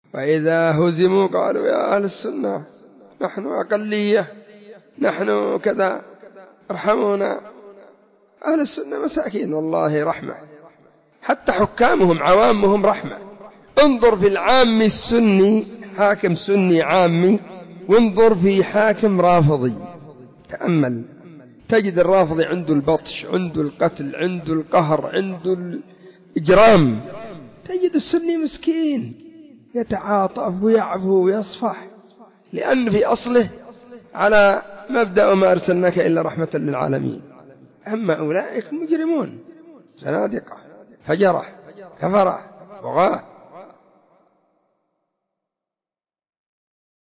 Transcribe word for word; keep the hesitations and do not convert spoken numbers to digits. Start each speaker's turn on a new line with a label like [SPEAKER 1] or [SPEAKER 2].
[SPEAKER 1] وإذا هزموا قالوا يا أهل السنة نحن أقلية، نحن كذا، ارحمونا. أهل السنة مساكين والله رحمة، حتى حكامهم عوامهم رحمة. انظر في العام السني، حاكم سني عامي، وانظر في حاكم رافضي، تأمل تجد الرافضي عنده البطش، عنده القتل، عنده القهر، عنده الإجرام. تجد السني مسكين يتعاطف ويعفو ويصفح، لأن في أصله على مبدأ وما أرسلناك إلا رحمة للعالمين. أما أولئك مجرمون، زنادقة، فجرة، كفرة، بغاة.